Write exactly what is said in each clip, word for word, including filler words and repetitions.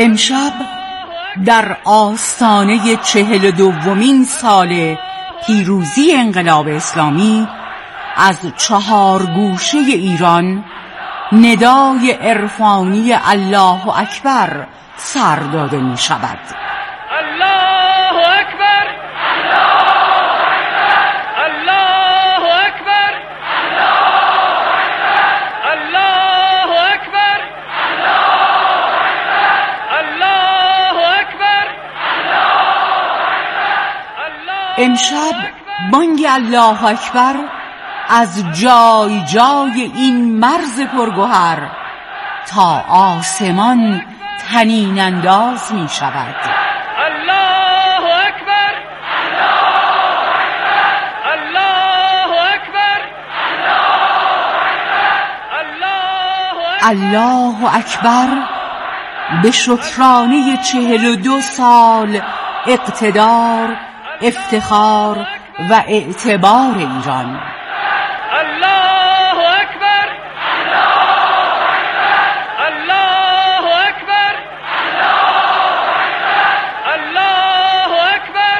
امشب در آستانه چهل و دومین سال پیروزی انقلاب اسلامی از چهار گوشه ایران ندای عرفانی الله اکبر سر داده می شود. الله اکبر، الله اکبر، الله اکبر، الله اکبر. امشب بانگ الله اکبر از جای جای این مرز پرگوهر تا آسمان طنین انداز می شود. الله اکبر، الله اکبر، الله اکبر به شکرانه چهل و دو سال اقتدار، افتخار و اعتبار ایران. الله اکبر، الله اکبر، الله اکبر،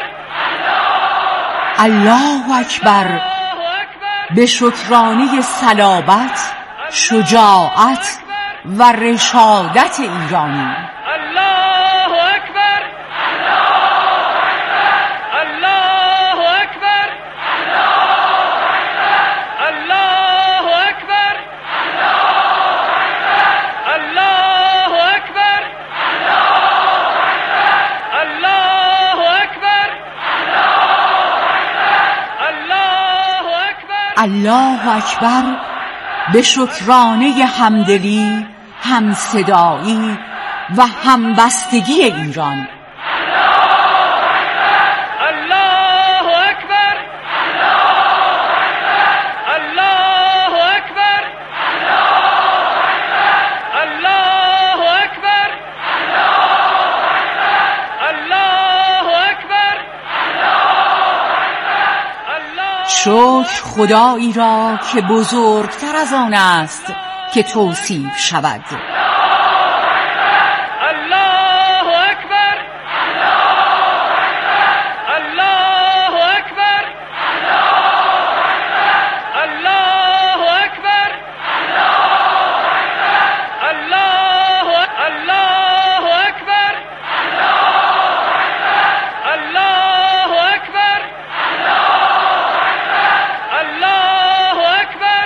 الله اکبر به شکرانه صلابت، شجاعت و رشادت ایرانی. الله اکبر، الله اکبر، الله اکبر، الله اکبر، الله اکبر، الله اکبر. الله اکبر به شکرانه همدلی، همصدایی و همبستگی ایران. الله اکبر، الله اکبر، الله اکبر، الله اکبر. شکر خدایی را که بزرگتر از آن است که توصیف شود. الله اکبر، الله اکبر، الله اکبر، الله الله اکبر، الله اکبر، الله اکبر.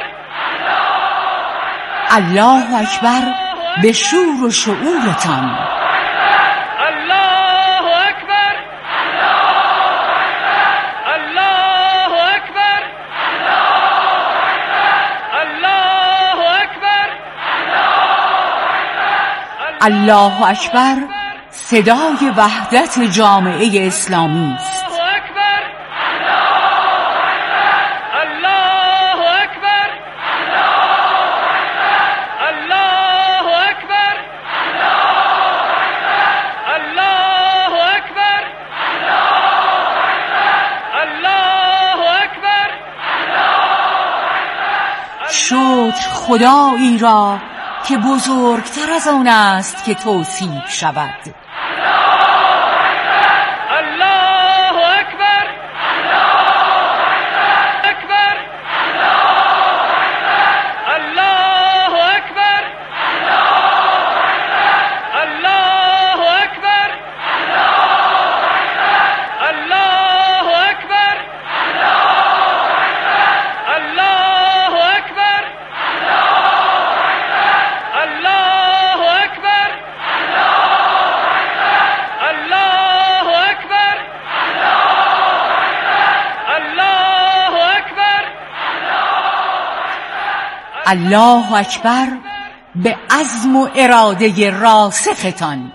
الله اکبر به شور و شعورتان. الله اکبر، الله اکبر، الله اکبر. الله اکبر صدای وحدت جامعه اسلامی است. الله اکبر، الله اکبر، الله اکبر، الله اکبر. شکر خدایی را که بزرگتر از آن است که توصیف شود. الله اکبر، اکبر، الله اکبر، الله اکبر، الله اکبر، الله اکبر، الله اکبر، الله اکبر، الله اکبر. الله اکبر به عزم و اراده راسختان.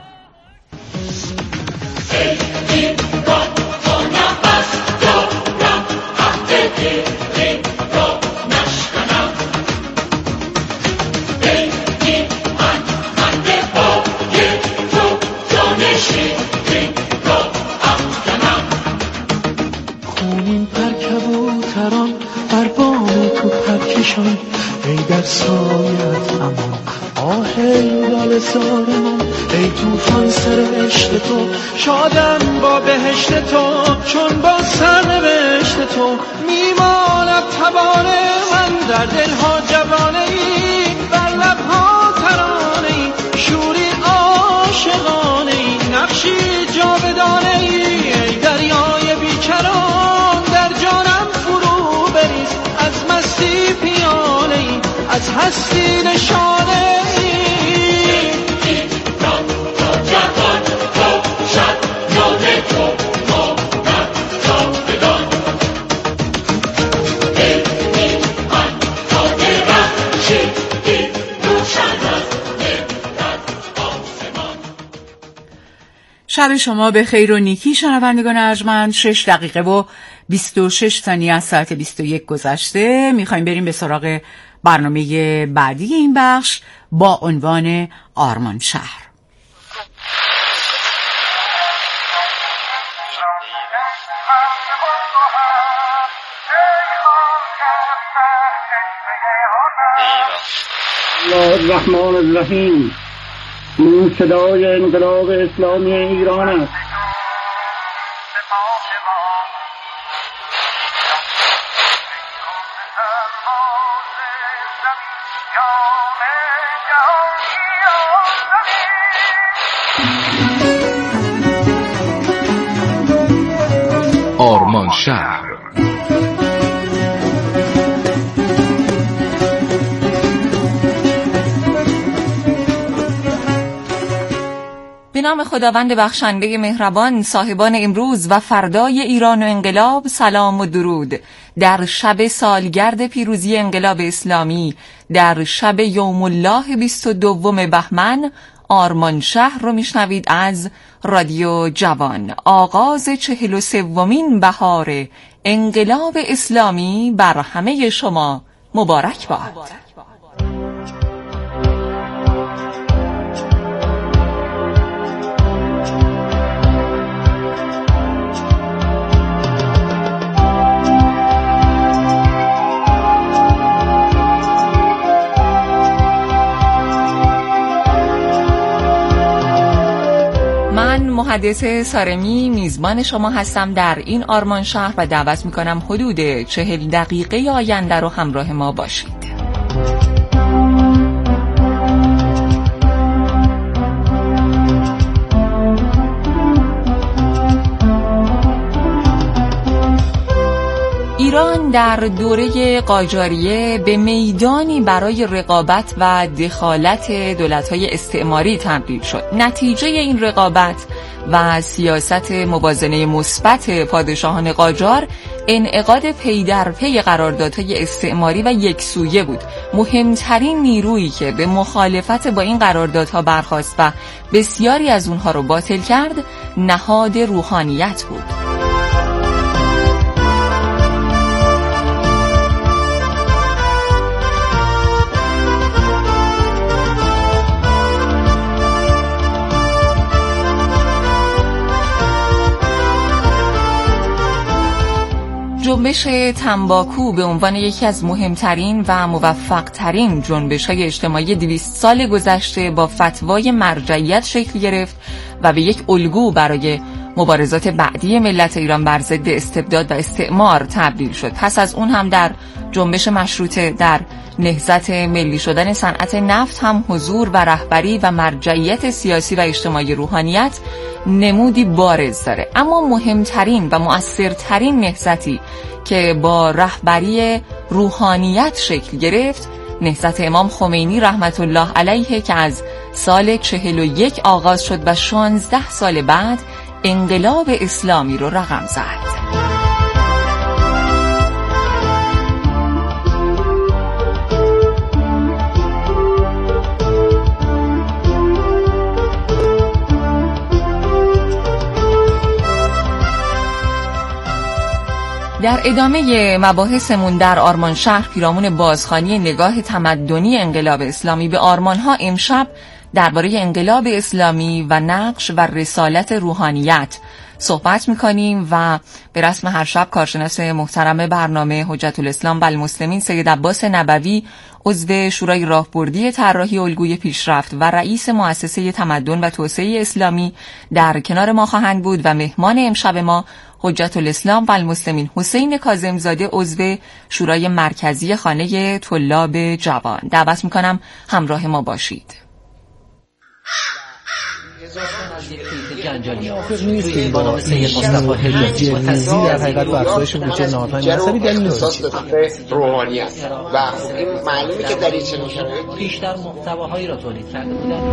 خونین پر کبوتران بر بام تو پرکشان ای در سایت امان آه ای لال زار من، ای توفان سر عشق تو، شادم با بهشت تو، چون با سرنوشت تو میماند تبانه من، در دلها جوانه ای، بر لبها ترانه ای، شوری عاشقانه ای، نقشی جاودانه ای، ای دریای بیکران در جانم فرو بریز، از مستی پیاله ای، از هستی نشانه ای. شب شما به خیر و نیکی شنوندگان ارجمند. شش دقیقه و بیست و شش ثانیه از ساعت بیست و یک گذشته. میخوایم بریم به سراغ برنامه بعدی این بخش با عنوان آرمان شهر. الله الرحمن الرحیم. این صدای انقلاب اسلامی ایران است. آرمان شهر. به نام خداوند بخشنده مهربان، صاحبان امروز و فردای ایران و انقلاب، سلام و درود. در شب سالگرد پیروزی انقلاب اسلامی، در شب یوم الله بیست و دوم بهمن، آرمان شهر رو میشنوید از رادیو جوان. آغاز چهل و سومین بهار انقلاب اسلامی بر همه شما مبارک باد. محدث سارمی میزبان شما هستم در این آرمان شهر و دعوت میکنم حدود چهل دقیقه آینده رو همراه ما باشید. ایران در دوره قاجاریه به میدانی برای رقابت و دخالت دولت‌های استعماری تبدیل شد. نتیجه این رقابت و سیاست موازنه مثبت پادشاهان قاجار انعقاد پی در پی قراردادهای استعماری و یکسویه بود. مهمترین نیرویی که به مخالفت با این قراردادها برخاست و بسیاری از اونها رو باطل کرد، نهاد روحانیت بود. جنبش تنباکو به عنوان یکی از مهمترین و موفقترین جنبش‌های اجتماعی دویست سال گذشته با فتوای مرجعیت شکل گرفت و به یک الگو برای مبارزات بعدی ملت ایران بر ضد استبداد و استعمار تبدیل شد. پس از اون هم در جنبش مشروطه، در نهضت ملی شدن صنعت نفت هم حضور و رهبری و مرجعیت سیاسی و اجتماعی روحانیت نمودی بارز داره. اما مهمترین و مؤثرترین نهضتی که با رهبری روحانیت شکل گرفت، نهضت امام خمینی رحمت الله علیه که از سال چهل و یک آغاز شد و شانزده سال بعد انقلاب اسلامی رو رقم زد. در ادامه مباحثمون در آرمان شهر پیرامون بازخوانی نگاه تمدنی انقلاب اسلامی به آرمانها، امشب درباره انقلاب اسلامی و نقش و رسالت روحانیت صحبت میکنیم و به رسم هر شب کارشناس محترم برنامه حجت الاسلام و المسلمین سید عباس نبوی، عضو شورای راهبردی طراحی الگوی پیشرفت و رئیس مؤسسه تمدن و توسعه اسلامی در کنار ما خواهند بود و مهمان امشب ما حجت الاسلام و المسلمین حسین کاظمزاده، عضو شورای مرکزی خانه طلاب جوان. دعوت میکنم همراه ما باشید. جنجالی آخر نیست که با نام سید مصطفی حجتی روزی در حقیقت ورزش بودجه نهادهای مذهبی دلیل اختصاص به روحانیت و این معلومه که در این چنین شرایطی بیشتر محتواهایی را تولید کرده بودند.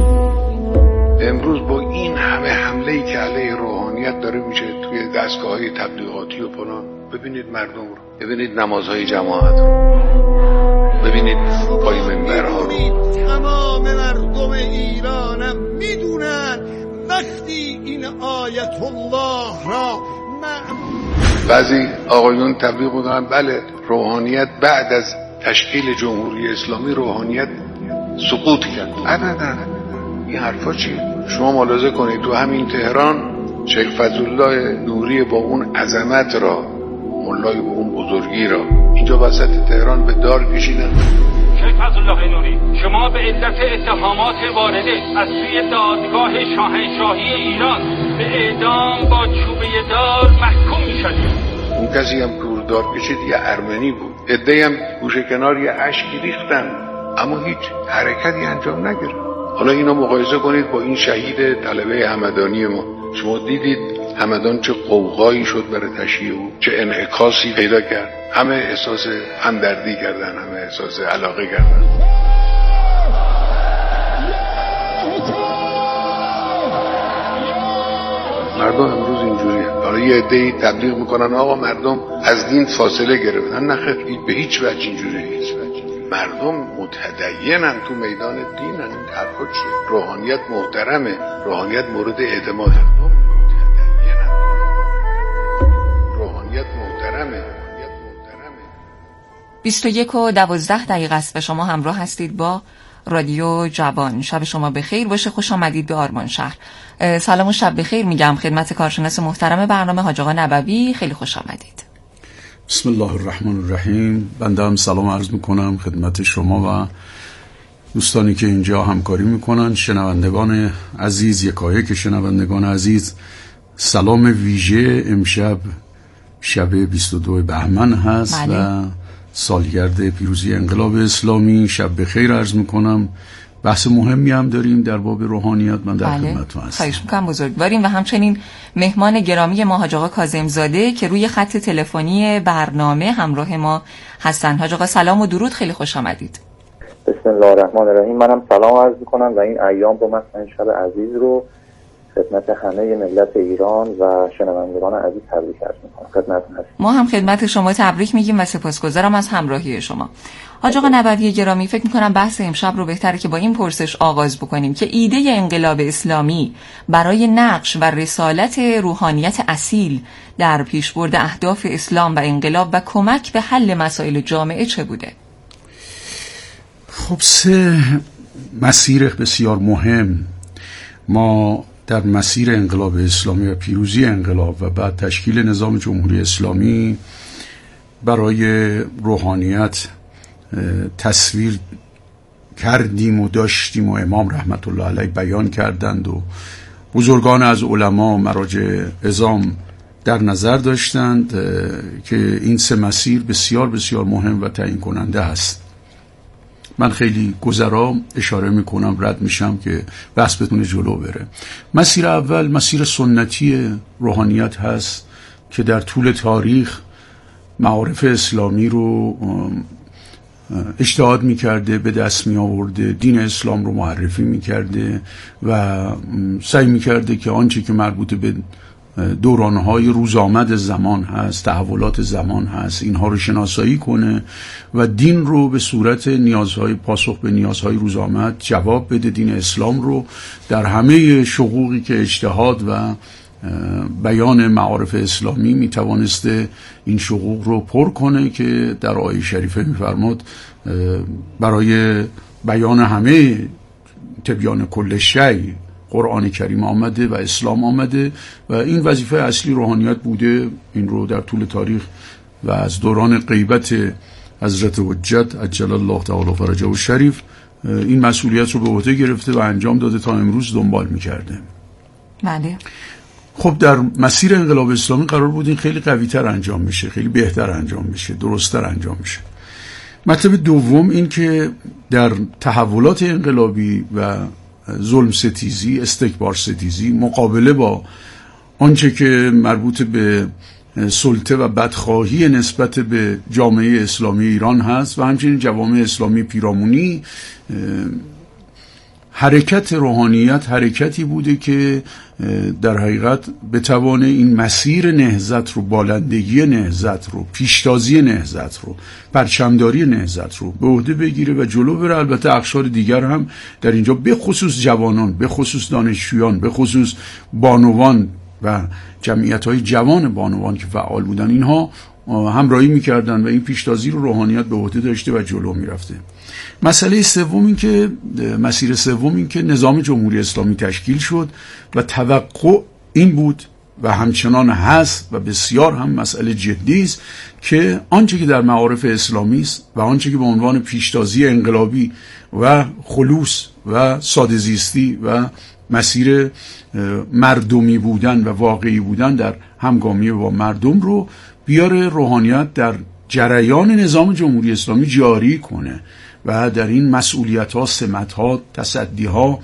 امروز با این همه حمله‌ای که علیه روحانیت داره میشه توی دستگاه‌های تبلیغاتی و فلان، ببینید مردم رو، ببینید نمازهای جماعت رو، ببینید پای منبرها رو. تمام مردم ایرانم میدونن وقتی این آیت الله را بعضی آقایون تبلیغ میکنن بله روحانیت بعد از تشکیل جمهوری اسلامی روحانیت سقوط کرد. ابدا، این حرفا چیه؟ شما ملاحظه کنید تو همین تهران شیخ فضلالله نوری با اون عظمت را، مولای با اون بزرگی را اینجا وسط تهران به دار کشیدن. شیخ فضلالله نوری، شما به علت اتهامات وارده از سوی دادگاه شاهنشاهی ایران به اعدام با چوبه دار محکوم می‌شدید. اون کسی هم که دار کشید یه ارمنی بود. عده‌ای هم گوشه کنار یه اشکی ریختن اما هیچ حرکتی انجام نگرفت. حالا اینو مقایسه کنید با این شهید طلبه همدانی ما. شما دیدید همدان چه قوقایی شد برای تشییع او، چه انعکاسی پیدا کرد. همه احساس همدردی کردن، همه احساس علاقه کردن. مردم امروز اینجوریه. حالا یه عده‌ای تبلیغ میکنن آقا مردم از دین فاصله گرفتن. نه خیر، به هیچ وجه اینجوریه. مردم متدینن، تو میدان دینن. این حرفا چیه؟ روحانیت محترمه، روحانیت مورد اعتماد. مردم متدینن، روحانیت محترمه. بیست و یک و دوازده دقیقه است و شما همراه هستید با رادیو جوان. شب شما بخیر باشه، خوش آمدید به آرمان شهر. سلام و شب بخیر میگم خدمت کارشناس محترم برنامه حاج آقا نبوی. خیلی خوش آمدید. بسم الله الرحمن الرحیم. بنده هم سلام عرض میکنم خدمت شما و دوستانی که اینجا همکاری میکنن، شنوندگان عزیز، یکایک شنوندگان عزیز. سلام ویژه. امشب شب بیست و دو بهمن هست بله. و سالگرد پیروزی انقلاب اسلامی. شب بخیر عرض میکنم. بحث مهمی هم داریم در باب روحانیت. من در بله. خدمتتون هستم. خواهش میکنم بزرگواریم. و همچنین مهمان گرامی ما حاج آقا کاظمزاده که روی خط تلفنی برنامه همراه ما هستن. حاج آقا سلام و درود، خیلی خوش آمدید. بسم الله الرحمن الرحیم. منم سلام عرض میکنم و این ایام رو مثلا شب عزیز رو خدمت همه ملت ایران و شنوندگان عزیز تبریک عرض میکنم. خدمتتون هستم. ما هم خدمت شما تبریک میگیم و سپاسگزارم از همراهی شما. حاج آقا نبوی گرامی، فکر میکنم بحث امشب رو بهتره که با این پرسش آغاز بکنیم که ایده انقلاب اسلامی برای نقش و رسالت روحانیت اصیل در پیشبرد اهداف اسلام و انقلاب و کمک به حل مسائل جامعه چه بوده؟ خب سه مسیر بسیار مهم ما در مسیر انقلاب اسلامی و پیروزی انقلاب و بعد تشکیل نظام جمهوری اسلامی برای روحانیت تصویر کردیم و داشتیم و امام رحمت الله علیه بیان کردند و بزرگان از علما و مراجع عظام در نظر داشتند که این سه مسیر بسیار بسیار مهم و تعیین کننده است. من خیلی گذرا اشاره میکنم، رد میشم که بحث بتونه جلو بره. مسیر اول مسیر سنتی روحانیت هست که در طول تاریخ معارف اسلامی رو اجتهاد میکرده، به دست می آورده، دین اسلام رو معرفی میکرده و سعی میکرده که آنچه که مربوط به دورانهای روزآمد زمان هست، تحولات زمان هست، اینها رو شناسایی کنه و دین رو به صورت نیازهای پاسخ به نیازهای روزآمد جواب بده. دین اسلام رو در همه شقوقی که اجتهاد و بیان معارف اسلامی میتوانسته این شقوق رو پر کنه که در آیه شریفه میفرماد برای بیان همه تبیان کل شیء قرآن کریم آمده و اسلام آمده و این وظیفه اصلی روحانیت بوده. این رو در طول تاریخ و از دوران غیبت حضرت حجت عجل الله تعالی فرجه و شریف این مسئولیت رو به عهده گرفته و انجام داده تا امروز دنبال میکرده. بله. خب در مسیر انقلاب اسلامی قرار بود این خیلی قوی‌تر انجام بشه، خیلی بهتر انجام بشه، درست‌تر انجام بشه. مطلب دوم این که در تحولات انقلابی و ظلم ستیزی، استکبار ستیزی، مقابله با آنچه که مربوط به سلطه و بدخواهی نسبت به جامعه اسلامی ایران هست و همچنین جوامع اسلامی پیرامونی، حرکت روحانیت حرکتی بوده که در حقیقت بتوانه این مسیر نهضت رو، بالندگی نهضت رو، پیشتازی نهضت رو، پرچمداری نهضت رو به عهده بگیره و جلو بره. البته اقشار دیگر هم در اینجا به خصوص جوانان، به خصوص دانشجویان، به خصوص بانوان و جمعیت‌های جوان بانوان که فعال بودن، اینها همراهی می‌کردن و این پیشتازی رو روحانیت به عهده داشته و جلو می‌رفته. مسئله سوم این که مسیر سوم این که نظام جمهوری اسلامی تشکیل شد و توقع این بود و همچنان هست و بسیار هم مسئله جدی است که آنچه که در معارف اسلامی است و آنچه که به عنوان پیشتازی انقلابی و خلوص و ساده‌زیستی و مسیر مردمی بودن و واقعی بودن در همگامی با مردم رو بیاره روحانیت در جریان نظام جمهوری اسلامی جاری کنه و در این مسئولیت‌ها، سمت‌ها، تصدی‌ها،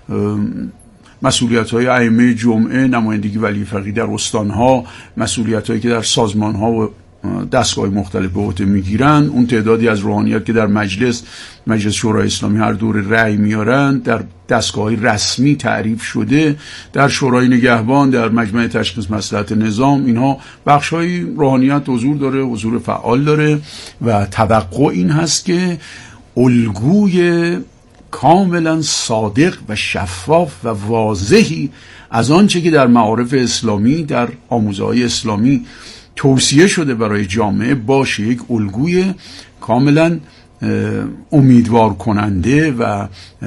مسئولیت‌های ائمه جمعه، نمایندگی ولی فقیه در استان‌ها، مسئولیت‌هایی که در سازمان‌ها و دستگاه مختلف به عهده میگیرن، اون تعدادی از روحانیت که در مجلس مجلس شورای اسلامی هر دور رأی میارن، در دستگاه رسمی تعریف شده، در شورای نگهبان، در مجمع تشخیص مصلحت نظام، اینها بخش‌های روحانیت حضور داره، حضور فعال داره و توقع این هست که الگوی کاملا صادق و شفاف و واضحی از آنچه که در معارف اسلامی، در آموزه‌های اسلامی توصیه شده برای جامعه باشه، یک الگوی کاملا امیدوار کننده و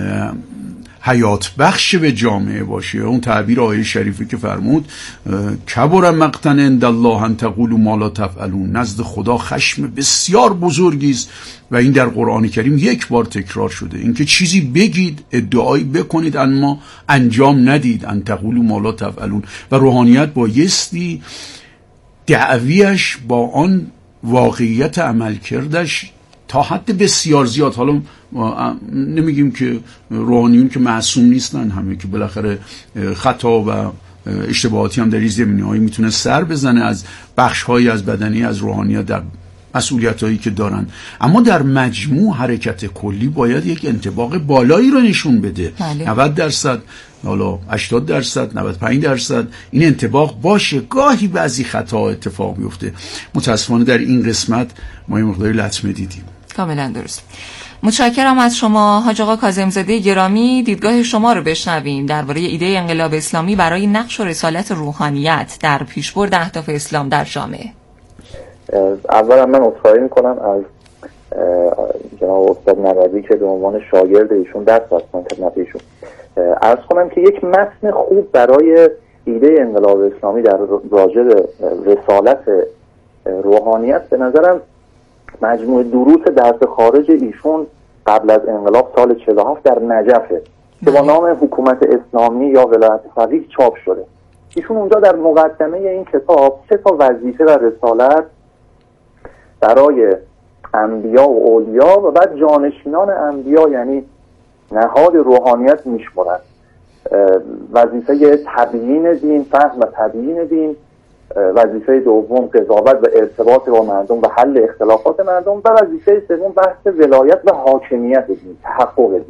حیات بخش به جامعه باشه. اون تعبیر آیه شریفی که فرمود کبر مقتا عند الله ان تقولوا ما لا تفعلون، نزد خدا خشم بسیار بزرگی است و این در قرآن کریم یک بار تکرار شده، اینکه چیزی بگید، ادعایی بکنید اما انجام ندید، ان تقولوا ما لا تفعلون. و روحانیت بایستی دعویش با آن واقعیت عمل کردش تا حد بسیار زیاد، حالا نمیگیم که روحانیون که معصوم نیستن، همه که بالاخره خطا و اشتباهاتی هم در این زمینه‌هایی میتونه سر بزنه از بخش‌هایی از بدنی از روحانیت در مسئولیت‌هایی که دارن، اما در مجموع حرکت کلی باید یک انطباق بالایی رو نشون بده. بله. نود درصد، حالا هشتاد درصد، نود و پنج درصد این انطباق باشه. گاهی بعضی خطا اتفاق میفته، متاسفانه در این قسمت ما یه مقداری لطمه دیدیم. کاملا درست. متشکرم از شما حاج آقا کاظم‌زاده گرامی. دیدگاه شما رو بشنویم درباره ایده انقلاب اسلامی برای نقش و رسالت روحانیت در پیشبرد اهداف اسلام در جامعه. اولا من عذرخواهی میکنم از جناب استاد نوری که به عنوان شاگرد ایشون دست بستم خدمت ایشون. عرض کنم که یک متن خوب برای ایده انقلاب اسلامی در راجع به رسالت روحانیت به نظرم مجموعه دروس درس خارج ایشون قبل از انقلاب سال چهل و هفت در نجفه که با نام حکومت اسلامی یا ولایت فقیه چاپ شده. ایشون اونجا در مقدمه این کتاب سه تا وظیفه و رسالت برای انبیا و اولیا و بعد جانشینان انبیا یعنی نهاد روحانیت میشمرند. وظیفه تبیین دین، فهم و تبیین دین، وظیفه دوم قضاوت و ارتباط با مردم و حل اختلافات مردم و وظیفه سوم بحث ولایت و حاکمیت دین، تحقق دین.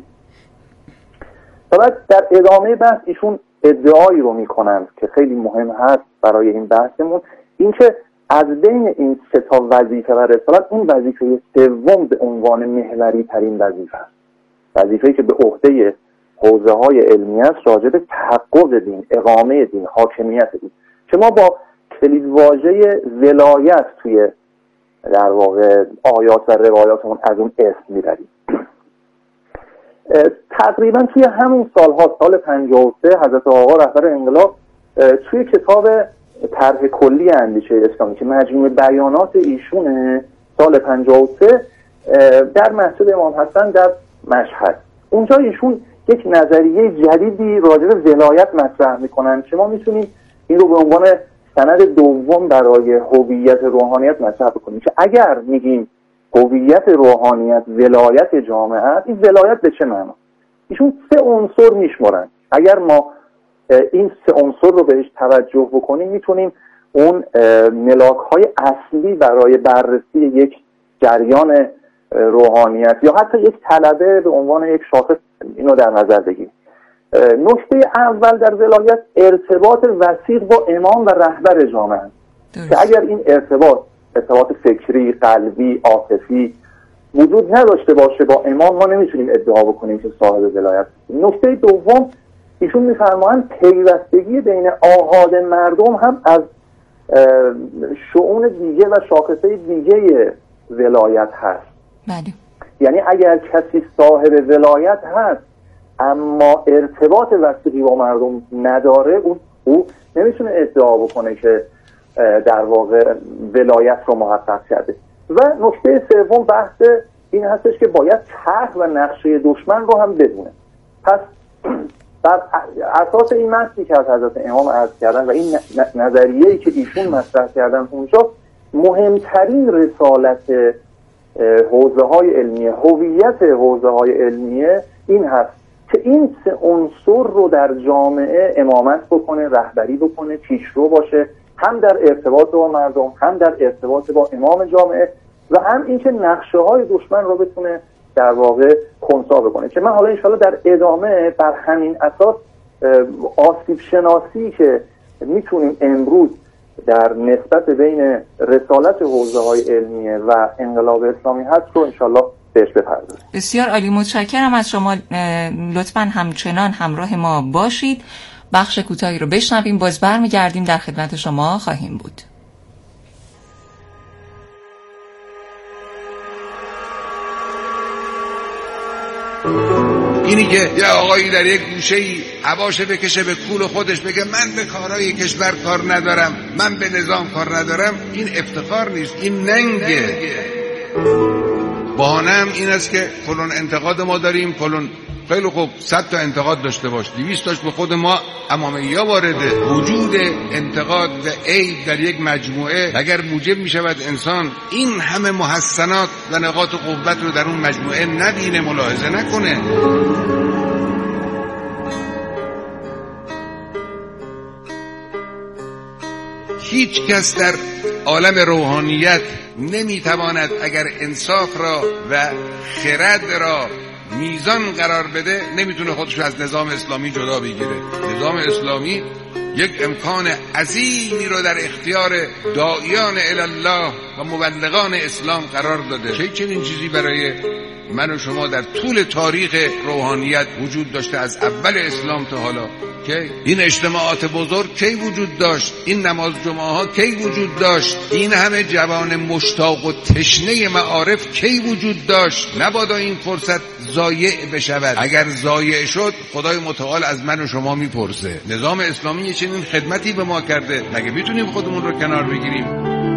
و بعد در ادامه بحث ایشون ادعایی رو میکنند که خیلی مهم هست برای این بحثمون، اینکه از بین این سه تا وظیفه و رسالت اون وظیفه سوم به عنوان محوری ترین وظیفه است، وظیفه‌ای که به عهده حوزه‌های علمی است راجع به تحقق دین، اقامه دین، حاکمیت دین، که ما با کلیدواژه ولایت توی در واقع آیات و روایاتمون از اون اسم میبریم. تقریبا توی همون سالها، سال پنجاه و سه، حضرت آقا رهبر انقلاب توی کتاب طرح کلی اندیشه اسلامی که مجموع بیانات ایشونه، سال پنجاه و سه در مسجد امام حسن در مشهد، اونجا ایشون یک نظریه جدیدی راجع به ولایت مطرح میکنن که ما میتونیم این رو به عنوان سند دوم برای هویت روحانیت مطرح بکنیم که اگر میگیم هویت روحانیت ولایت جامعه است، این ولایت به چه معنا؟ ایشون سه عنصر میشمرن. اگر ما این سه عنصر رو بهش توجه بکنیم میتونیم اون ملاک‌های اصلی برای بررسی یک جریان روحانیت یا حتی یک طلبه به عنوان یک شاخص اینو در نظر بگیریم. نکته اول در ولایت ارتباط وثیق با امام و رهبر جامعه است که اگر این ارتباط ارتباط فکری، قلبی، عاطفی وجود نداشته باشه با امام، ما نمیتونیم ادعا بکنیم که صاحب ولایت. نکته دوم، ایشون میفرمایند پیوستگی بین آحاد مردم هم از شؤون دیگه و شاخصه دیگه ولایت هست. بله. یعنی اگر کسی صاحب ولایت هست اما ارتباط وثیقی با مردم نداره، او, او نمیتونه ادعا بکنه که در واقع ولایت رو محقق کرده. و نکته سوم بحث این هستش که باید طرح و نقشه دشمن رو هم بدونه. پس بر اساس این متنی که از حضرت امام عرض کردن و این نظریه‌ای که ایشون مطرح کردن اونجا، مهمترین رسالت حوزه‌های علمیه، هویت حوزه‌های علمیه این هست که این سه عنصر رو در جامعه امامت بکنه، رهبری بکنه، پیشرو باشه، هم در ارتباط با مردم، هم در ارتباط با امام جامعه، و هم اینکه نقشه‌های دشمن رو بتونه در واقع خنثی بکنه. که من حالا انشاءالله در ادامه بر همین اساس آسیب شناسی که میتونیم امروز در نسبت بین رسالت حوزه‌های علمیه و انقلاب اسلامی هست رو انشاءالله بهش بپردازیم. بسیار عالی، متشکرم از شما. لطفاً همچنان همراه ما باشید. بخش کوتاهی رو بشنویم، باز برمیگردیم در خدمت شما خواهیم بود. اینی که یه آقایی در یک گوشه‌ای هواشو بکشه به کول خودش بگه من به کارهای کشور کار ندارم، من به نظام کار ندارم، این افتخار نیست، این ننگه. بهانه‌ام این است که فلان انتقاد ما داریم، فلان. خیلی خوب، صد تا انتقاد داشته باش، دویست تاش به خود ما امامیه وارده. وجود انتقاد و عیب در یک مجموعه اگر موجب می شود انسان این همه محسنات و نقاط قوت رو در اون مجموعه نبینه، ملاحظه نکنه، هیچ کس در عالم روحانیت نمیتواند اگر انصاف را و خرد را میزان قرار بده، نمیتونه خودش از نظام اسلامی جدا بگیره. نظام اسلامی یک امکان عظیمی رو در اختیار داعیان الله و مبلغان اسلام قرار داده. چه چنین چیزی برای من و شما در طول تاریخ روحانیت وجود داشته، از اول اسلام تا حالا. که این اجتماعات بزرگ کی وجود داشت؟ این نماز جمعه ها کی وجود داشت؟ این همه جوان مشتاق و تشنه معارف کی وجود داشت؟ نبادا این فرصت ضایع بشود. اگر ضایع شد خدای متعال از من و شما میپرسه. نظام اسلامی چنین خدمتی به ما کرده، مگه میتونیم خودمون رو کنار بگیریم؟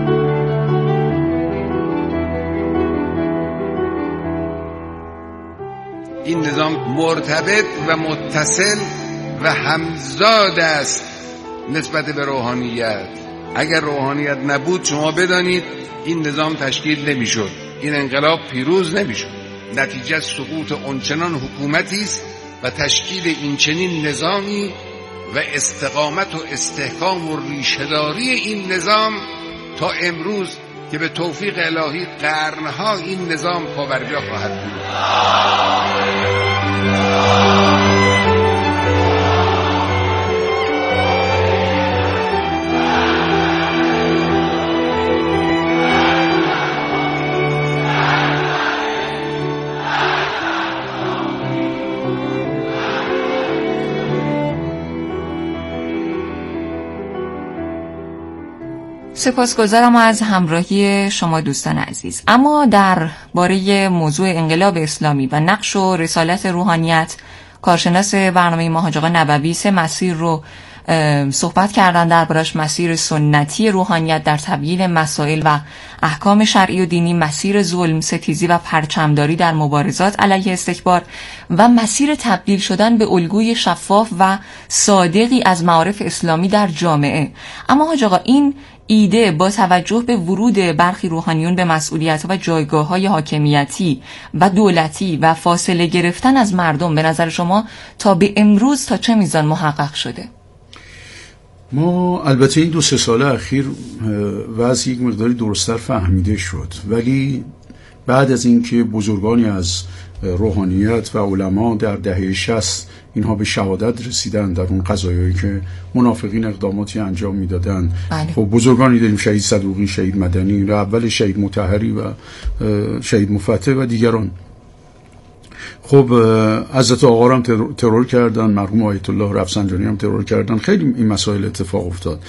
این نظام مرتبط و متصل و همزاد است نسبت به روحانیت. اگر روحانیت نبود شما بدانید این نظام تشکیل نمیشد، این انقلاب پیروز نمیشد. نتیجه سقوط آنچنان حکومتی است و تشکیل این چنین نظامی و استقامت و استحکام و ریشه‌داری این نظام تا امروز که به توفیق الهی قرنها این نظام پابرجا خواهد بود. سپاسگزارم از همراهی شما دوستان عزیز. اما در باره موضوع انقلاب اسلامی و نقش و رسالت روحانیت، کارشناس برنامه ما حاج آقا نبوی سه مسیر رو صحبت کردن دربارش: مسیر سنتی روحانیت در تبیین مسائل و احکام شرعی و دینی، مسیر ظلم، ستیزی و پرچمداری در مبارزات علیه استکبار و مسیر تبدیل شدن به الگوی شفاف و صادقی از معارف اسلامی در جامعه. اما حاج آقا، این ایده با توجه به ورود برخی روحانیون به مسئولیت و جایگاه‌های حاکمیتی و دولتی و فاصله گرفتن از مردم، به نظر شما تا به امروز تا چه میزان محقق شده؟ ما البته این دو سه سال اخیر وضع یک مقداری درستر فهمیده شد، ولی بعد از اینکه بزرگانی از روحانیت و علما در دهه شصت اینها به شهادت رسیدن در اون قضایایی که منافقین اقداماتی انجام میدادن، خب بزرگانی داریم، شهید صدوقی، شهید مدنی، و اول شهید مطهری و شهید مفتح و دیگران. خب حضرت آقا هم ترور کردن، مرحوم آیت الله رفسنجانی هم ترور کردن، خیلی این مسائل اتفاق افتاد.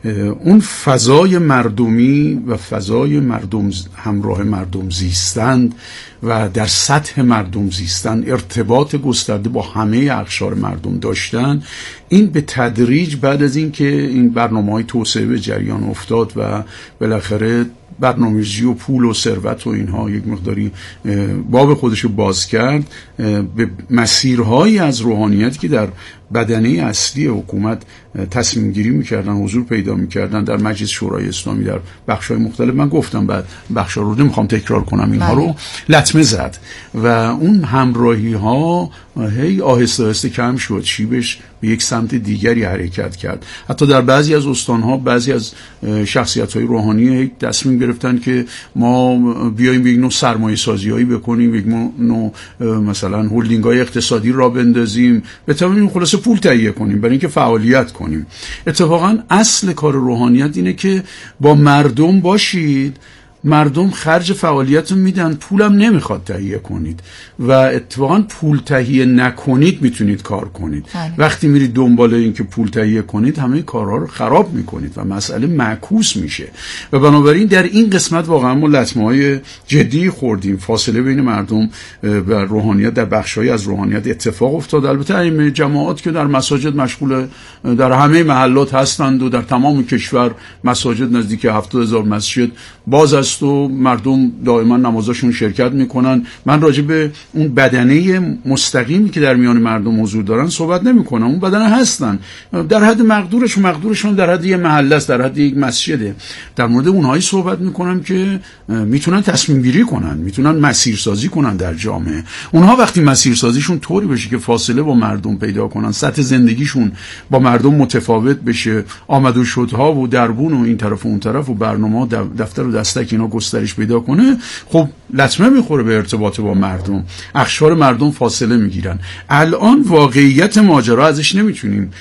اون فضای مردمی و فضای مردم همراه مردم زیستند و در سطح مردم زیستن، ارتباط گسترده با همه اقشار مردم داشتن، این به تدریج بعد از این که این برنامه‌های توسعه به جریان افتاد و بالاخره برنامه‌ریزی و پول و ثروت و اینها یک مقداری باب خودشو باز کرد، به مسیرهایی از روحانیت که در بدنه اصلی حکومت تصمیم گیری میکردن، حضور پیدا میکردن در مجلس شورای اسلامی در بخش‌های مختلف. من گفتم بعد بخش‌ها رو نمیخوام تکرار کنم، اینها رو لطمه زد و اون همراهی ها هی آهسته آهسته کم شد، شیبش به یک سمت دیگری حرکت کرد. حتی در بعضی از استان‌ها بعضی از شخصیت‌های روحانی تصمیم گرفتن که ما بیایم یک نوع سرمایه‌سازی‌هایی بکنیم، یک نوع مثلا هولدینگ‌های اقتصادی را بندازیم، بتونیم خلاص پول تهیه کنیم برای اینکه فعالیت کنیم. اتفاقا اصل کار روحانیت اینه که با مردم باشید، مردم خرج فعالیت رو میدن، پولم نمیخواد تهیه کنید و اتفاقا پول تهیه نکنید میتونید کار کنید. هلی. وقتی میرید دنبال این که پول تهیه کنید همه کارها رو خراب میکنید و مسئله معکوس میشه و بنابراین در این قسمت واقعا ما لطمه های جدی خوردیم. فاصله بین مردم و روحانیت در بخشایی از روحانیت اتفاق افتاد. البته این جماعات که در مساجد مشغول در همه محلات هستند و در تمام کشور مساجد نزدیک هفتاد هزار مسجد باز است و مردم دائما نمازاشون شرکت میکنن. من راجع به اون بدنه مستقیمی که در میان مردم حضور دارن صحبت نمیکنم، اون بدنه هستن در حد مقدورش و مقدورشون در حد یه محله است، در حد یک مسجده. در مورد اونهایی صحبت میکنم که میتونن تصمیم گیری کنن، میتونن مسیرسازی کنن در جامعه. اونها وقتی مسیرسازیشون طوری بشه که فاصله با مردم پیدا کنن، سطح زندگیشون با مردم متفاوت بشه، آمد و شدها و دربون و این طرف و اون طرف و برنامه دفتر و دستک اینا گسترش پیدا کنه، خب لطمه میخوره به ارتباط با مردم، اقشار مردم فاصله میگیرن. الان واقعیت ماجرا ازش نمیتونیم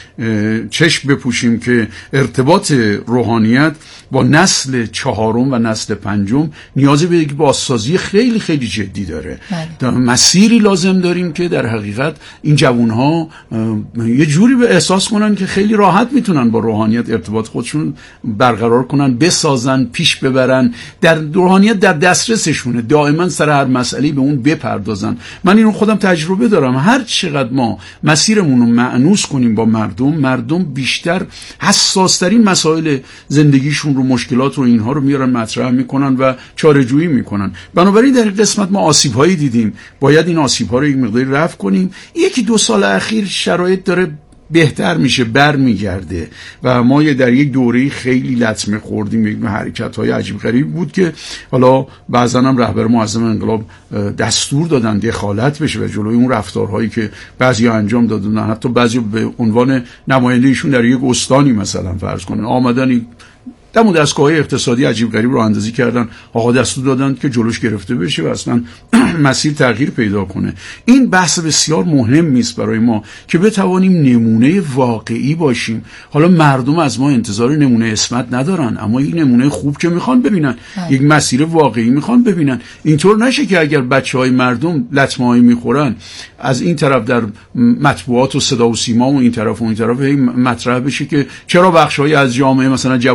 چشم بپوشیم که ارتباط روحانیت با نسل چهارم و نسل پنجم نیازی به یک بازسازی خیلی خیلی جدی داره. در مسیری لازم داریم که در حقیقت این جوانها یه جوری به احساس کنن که خیلی راحت میتونن با روحانیت ارتباط خودشون برقرار کنن، بسازن، پیش ببرن، در روحانیت در دسترسشونه، دائما سر هر مسئله به اون بپردازن. من اینو خودم تجربه دارم. هر چقدر ما مسیرمون رو مأنوس کنیم با مردم، مردم بیشتر حساس‌ترین مسائل زندگیشون رو، مشکلات رو، اینها رو میارن مطرح میکنن و چاره‌جویی میکنن. بنابراین در این قسمت ما آسیب‌هایی دیدیم، باید این آسیب‌ها رو یک مقداری رفع کنیم. یکی دو سال اخیر شرایط داره بهتر میشه، بر میگرده و ما یه در یک دوره خیلی لطمه خوردیم. یک حرکت‌های عجیب غریب بود که حالا بعضا هم رهبر معظم انقلاب دستور دادن دخالت بشه و جلوی اون رفتارهایی که بعضیا انجام دادن، حتی بعضی به عنوان نماینده ایشون در یک استانی مثلا فرض کنن آمدن دم دستگاه اقتصادی عجیب غریب رو اندازی کردن، آقا دستور دادن که جلوش گرفته بشه و اصلا مسیر تغییر پیدا کنه. این بحث بسیار مهمی است برای ما که بتوانیم نمونه واقعی باشیم. حالا مردم از ما انتظار نمونه اسمت ندارن، اما یک نمونه خوب که میخوان ببینن، های. یک مسیر واقعی میخوان ببینن. اینطور نشه که اگر بچهای مردم لطمه‌ای میخورن از این طرف در مطبوعات و صدا و سیما و این طرف و این طرف مطرح بشه که چرا بخشای از جامعه مثلا